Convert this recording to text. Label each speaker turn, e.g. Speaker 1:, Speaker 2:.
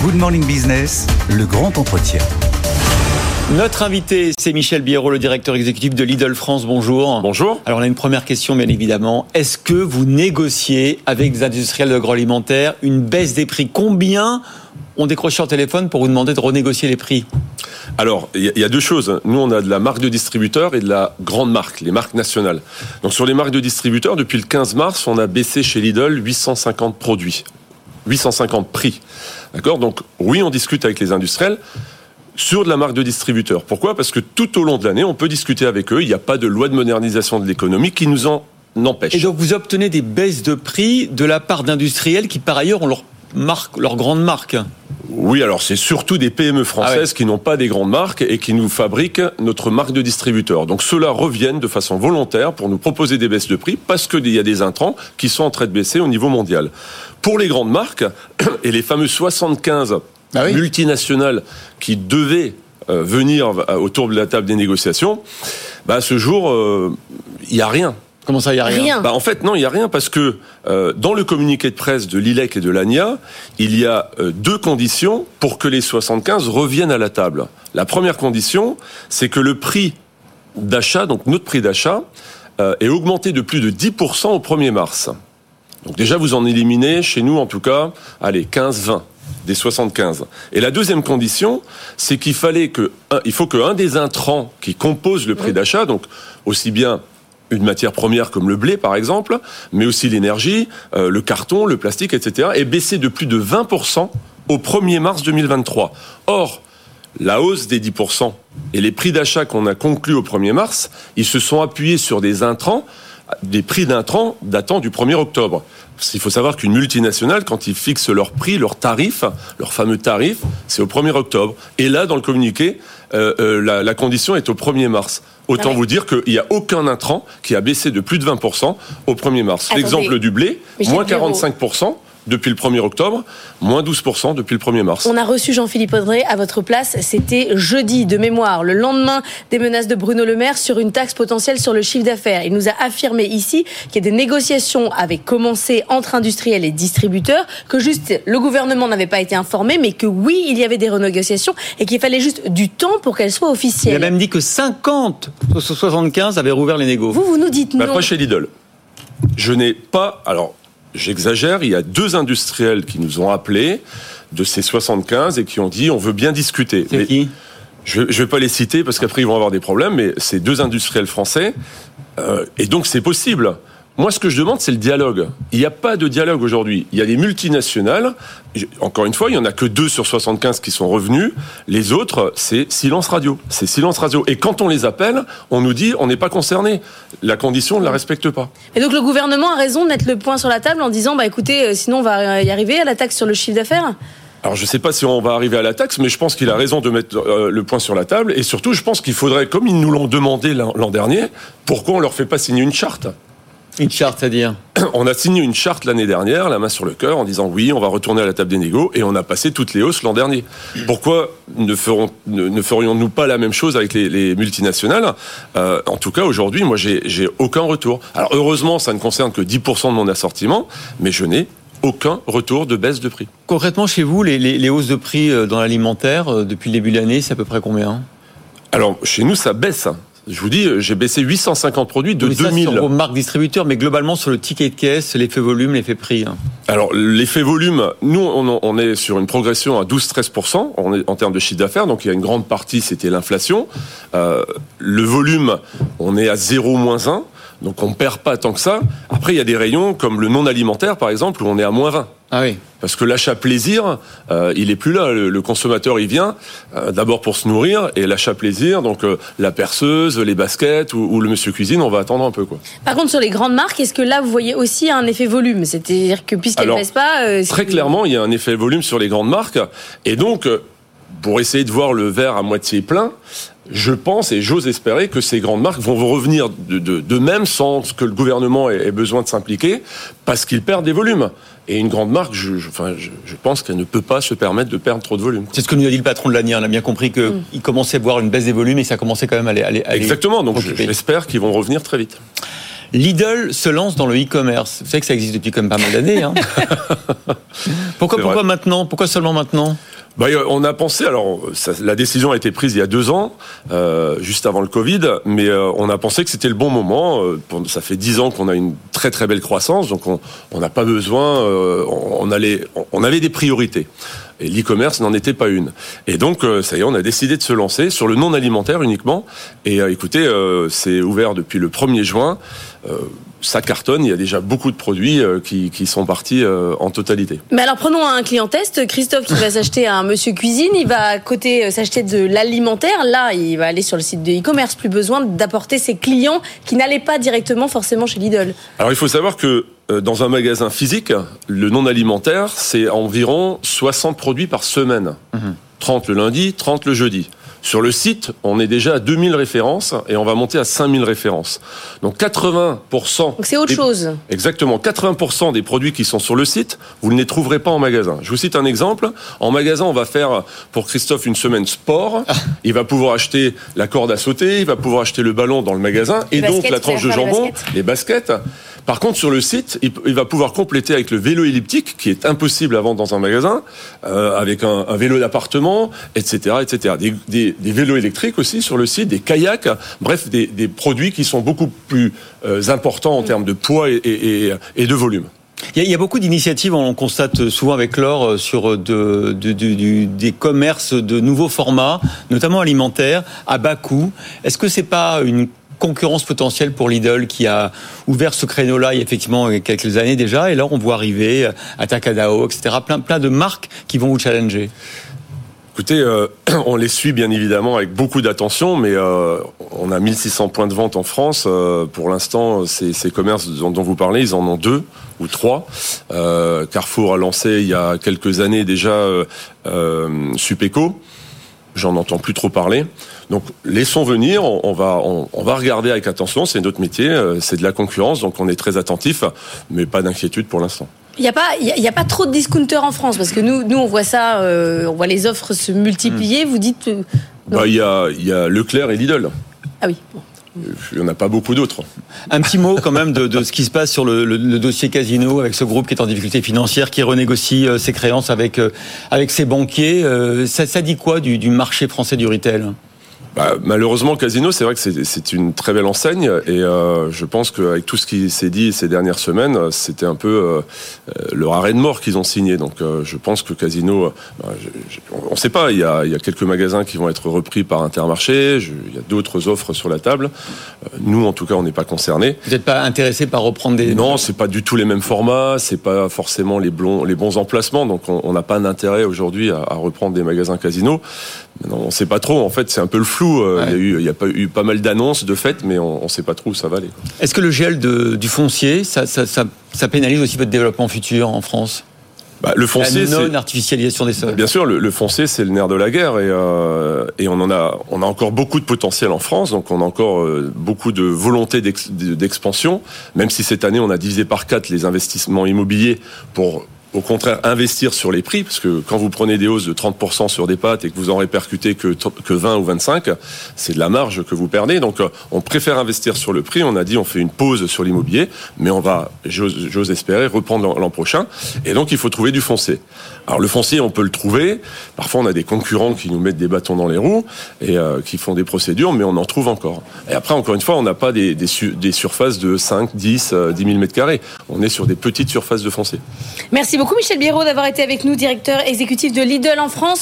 Speaker 1: Good Morning Business, le grand entretien.
Speaker 2: Notre invité, c'est Michel Biérot, le directeur exécutif de Lidl France. Bonjour.
Speaker 3: Bonjour.
Speaker 2: Alors, on a une première question, bien évidemment. Est-ce que vous négociez avec des industriels de l'agroalimentaire une baisse des prix ? Combien ont décroché au téléphone pour vous demander de renégocier les prix ?
Speaker 3: Alors, il y a deux choses. Nous, on a de la marque de distributeur et de la grande marque, les marques nationales. Donc, sur les marques de distributeurs, depuis le 15 mars, on a baissé chez Lidl 850 produits. 850 prix. D'accord ? Donc, oui, on discute avec les industriels sur de la marque de distributeur. Pourquoi ? Parce que tout au long de l'année, on peut discuter avec eux. Il n'y a pas de loi de modernisation de l'économie qui nous en empêche.
Speaker 2: Et donc, vous obtenez des baisses de prix de la part d'industriels qui, par ailleurs, ont leur grande marque.
Speaker 3: Oui, alors c'est surtout des PME françaises qui n'ont pas des grandes marques et qui nous fabriquent notre marque de distributeur. Donc ceux-là reviennent de façon volontaire pour nous proposer des baisses de prix parce qu'il y a des intrants qui sont en train de baisser au niveau mondial. Pour les grandes marques et les fameux 75 multinationales qui devaient venir autour de la table des négociations, à ce jour, il n'y a rien.
Speaker 2: Comment ça, il n'y a rien ?
Speaker 3: En fait, non, il n'y a rien parce que dans le communiqué de presse de l'ILEC et de l'ANIA, il y a deux conditions pour que les 75 reviennent à la table. La première condition, c'est que le prix d'achat, donc notre prix d'achat, est augmenté de plus de 10% au 1er mars. Donc déjà, vous en éliminez, chez nous en tout cas, 15-20 des 75. Et la deuxième condition, c'est qu'il faut qu'un des intrants qui composent le prix d'achat, donc aussi bien une matière première comme le blé, par exemple, mais aussi l'énergie, le carton, le plastique, etc., est baissé de plus de 20% au 1er mars 2023. Or, la hausse des 10% et les prix d'achat qu'on a conclus au 1er mars, ils se sont appuyés sur des intrants, des prix d'intrants datant du 1er octobre. Il faut savoir qu'une multinationale, quand ils fixent leur prix, leur tarif, leur fameux tarif, c'est au 1er octobre. Et là, dans le communiqué, la condition est au 1er mars. Autant vous dire qu'il n'y a aucun intrant qui a baissé de plus de 20% au 1er mars. Attendez. L'exemple du blé, moins 45%. Depuis le 1er octobre, moins 12% depuis le 1er mars.
Speaker 4: On a reçu Jean-Philippe Audrey à votre place, c'était jeudi de mémoire, le lendemain des menaces de Bruno Le Maire sur une taxe potentielle sur le chiffre d'affaires. Il nous a affirmé ici que des négociations avaient commencé entre industriels et distributeurs, que juste le gouvernement n'avait pas été informé, mais que oui, il y avait des renégociations et qu'il fallait juste du temps pour qu'elles soient officielles.
Speaker 2: Il a même dit que 50 sur 75 avaient rouvert les négos.
Speaker 4: Vous nous dites non.
Speaker 3: Pas chez Lidl. Je n'ai pas... Alors, j'exagère, il y a 2 industriels qui nous ont appelés de ces 75 et qui ont dit on veut bien discuter.
Speaker 2: C'est qui ?
Speaker 3: Je vais pas les citer parce qu'après ils vont avoir des problèmes, mais c'est 2 industriels français et donc c'est possible. Moi, ce que je demande, c'est le dialogue. Il n'y a pas de dialogue aujourd'hui. Il y a des multinationales. Encore une fois, il n'y en a que 2 sur 75 qui sont revenus. Les autres, c'est silence radio. C'est silence radio. Et quand on les appelle, on nous dit on n'est pas concerné. La condition, on ne la respecte pas.
Speaker 4: Et donc le gouvernement a raison de mettre le point sur la table en disant écoutez, sinon on va y arriver à la taxe sur le chiffre d'affaires ?
Speaker 3: Alors, je ne sais pas si on va arriver à la taxe, mais je pense qu'il a raison de mettre le point sur la table. Et surtout, je pense qu'il faudrait, comme ils nous l'ont demandé l'an dernier, pourquoi on ne leur fait pas signer une charte ?
Speaker 2: Une charte, c'est-à-dire ?
Speaker 3: On a signé une charte l'année dernière, la main sur le cœur, en disant oui, on va retourner à la table des négos, et on a passé toutes les hausses l'an dernier. Pourquoi ne ferions-nous pas la même chose avec les multinationales ? En tout cas, aujourd'hui, moi, j'ai aucun retour. Alors, heureusement, ça ne concerne que 10% de mon assortiment, mais je n'ai aucun retour de baisse de prix.
Speaker 2: Concrètement, chez vous, les hausses de prix dans l'alimentaire, depuis le début de l'année, c'est à peu près combien ?
Speaker 3: Alors, chez nous, ça baisse. Je vous dis, j'ai baissé 850 produits de 2000.
Speaker 2: Sur vos marques distributeurs, mais globalement sur le ticket de caisse, l'effet volume, l'effet prix.
Speaker 3: Alors, l'effet volume, nous, on est sur une progression à 12-13% en termes de chiffre d'affaires. Donc, il y a une grande partie, c'était l'inflation. Le volume, on est à 0-1. Donc, on ne perd pas tant que ça. Après, il y a des rayons comme le non alimentaire, par exemple, où on est à -20.
Speaker 2: Ah oui.
Speaker 3: Parce que l'achat plaisir, il est plus là. Le consommateur, il vient d'abord pour se nourrir, et l'achat plaisir, donc la perceuse, les baskets ou le monsieur cuisine, on va attendre un peu, quoi.
Speaker 4: Par contre, sur les grandes marques, est-ce que là vous voyez aussi un effet volume ? C'est-à-dire que puisqu'elles ne baissent pas,
Speaker 3: très clairement, il y a un effet volume sur les grandes marques, et donc pour essayer de voir le verre à moitié plein, je pense et j'ose espérer que ces grandes marques vont revenir de même sans que le gouvernement ait besoin de s'impliquer, parce qu'ils perdent des volumes. Et une grande marque, je pense qu'elle ne peut pas se permettre de perdre trop de volume.
Speaker 2: C'est ce que nous a dit le patron de l'ANIA. On a bien compris qu'il commençait à voir une baisse des volumes et ça commençait quand même à aller
Speaker 3: Exactement, donc j'espère qu'ils vont revenir très vite.
Speaker 2: Lidl se lance dans le e-commerce. Vous savez que ça existe depuis quand même pas mal d'années. Pourquoi maintenant ? Pourquoi seulement maintenant ?
Speaker 3: On a pensé, la décision a été prise il y a 2 ans, juste avant le Covid, mais on a pensé que c'était le bon moment. Ça fait 10 ans qu'on a une très très belle croissance, donc on n'a pas besoin, on avait des priorités. Et l'e-commerce n'en était pas une. Et donc, ça y est, on a décidé de se lancer sur le non alimentaire uniquement. Et écoutez, c'est ouvert depuis le 1er juin. Ça cartonne, il y a déjà beaucoup de produits qui sont partis en totalité.
Speaker 4: Mais alors prenons un client test, Christophe qui va s'acheter un Monsieur Cuisine, il va à côté s'acheter de l'alimentaire, là il va aller sur le site de e-commerce, plus besoin d'apporter ses clients qui n'allaient pas directement forcément chez Lidl.
Speaker 3: Alors il faut savoir que dans un magasin physique, le non alimentaire, c'est environ 60 produits par semaine. 30 le lundi, 30 le jeudi. Sur le site, on est déjà à 2000 références et on va monter à 5000 références. Donc 80%...
Speaker 4: Donc c'est autre chose.
Speaker 3: Exactement. 80% des produits qui sont sur le site, vous ne les trouverez pas en magasin. Je vous cite un exemple. En magasin, on va faire pour Christophe une semaine sport. Il va pouvoir acheter la corde à sauter, il va pouvoir acheter le ballon dans le magasin et donc la tranche de jambon, les baskets. Par contre, sur le site, il va pouvoir compléter avec le vélo elliptique, qui est impossible à vendre dans un magasin, avec un vélo d'appartement, etc., etc. Des vélos électriques aussi sur le site, des kayaks, bref, des produits qui sont beaucoup plus importants en termes de poids et de volume.
Speaker 2: Il y a beaucoup d'initiatives, on constate souvent avec Laure, sur des commerces de nouveaux formats, notamment alimentaires, à bas coût. Est-ce que c'est pas une concurrence potentielle pour Lidl qui a ouvert ce créneau-là il y a effectivement quelques années déjà, et là on voit arriver Atacadao, etc. Plein de marques qui vont vous challenger.
Speaker 3: Écoutez, on les suit bien évidemment avec beaucoup d'attention, mais on a 1600 points de vente en France. Pour l'instant, ces commerces dont vous parlez, ils en ont 2 ou 3. Carrefour a lancé il y a quelques années déjà Supeco. J'en entends plus trop parler. Donc, laissons venir, on va regarder avec attention, c'est notre métier, c'est de la concurrence, donc on est très attentif, mais pas d'inquiétude pour l'instant.
Speaker 4: Il y a pas trop de discounters en France, parce que nous on voit ça, on voit les offres se multiplier, vous dites...
Speaker 3: Il y a Leclerc et Lidl.
Speaker 4: Ah oui, bon.
Speaker 3: Il n'y en a pas beaucoup d'autres.
Speaker 2: Un petit mot quand même de ce qui se passe sur le dossier Casino, avec ce groupe qui est en difficulté financière, qui renégocie ses créances avec ses banquiers. Ça dit quoi du marché français du retail ?
Speaker 3: Malheureusement, Casino, c'est vrai que c'est une très belle enseigne et je pense qu'avec tout ce qui s'est dit ces dernières semaines, c'était un peu leur arrêt de mort qu'ils ont signé. Donc je pense que Casino, on ne sait pas, il y a quelques magasins qui vont être repris par Intermarché, il y a d'autres offres sur la table. Nous, en tout cas, on n'est pas concernés.
Speaker 2: Vous n'êtes pas intéressé par reprendre des...
Speaker 3: Non, c'est pas du tout les mêmes formats, c'est pas forcément les bons emplacements, donc on n'a pas d'intérêt aujourd'hui à reprendre des magasins Casino. Non, on ne sait pas trop, en fait, c'est un peu le flou. Ouais. Il y a eu pas mal d'annonces de fait, mais on ne sait pas trop où ça va aller.
Speaker 2: Est-ce que le gel du foncier, ça pénalise aussi votre développement futur en France ?
Speaker 3: Le foncier,
Speaker 2: la non-artificialisation des sols.
Speaker 3: Bien sûr, le foncier, c'est le nerf de la guerre et on a encore beaucoup de potentiel en France, donc on a encore beaucoup de volonté d'expansion, même si cette année on a divisé par 4 les investissements immobiliers pour au contraire investir sur les prix, parce que quand vous prenez des hausses de 30% sur des pâtes et que vous en répercutez que 20 ou 25, c'est de la marge que vous perdez. Donc on préfère investir sur le prix. On a dit on fait une pause sur l'immobilier, mais on va, j'ose espérer, reprendre l'an prochain. Et donc il faut trouver du foncier. Alors le foncier, on peut le trouver. Parfois on a des concurrents qui nous mettent des bâtons dans les roues et qui font des procédures, mais on en trouve encore. Et après, encore une fois, on n'a pas des surfaces de 5, 10, 10 000 mètres carrés. On est sur des petites surfaces de foncier.
Speaker 4: Merci beaucoup Michel Biérot d'avoir été avec nous, directeur exécutif de Lidl en France.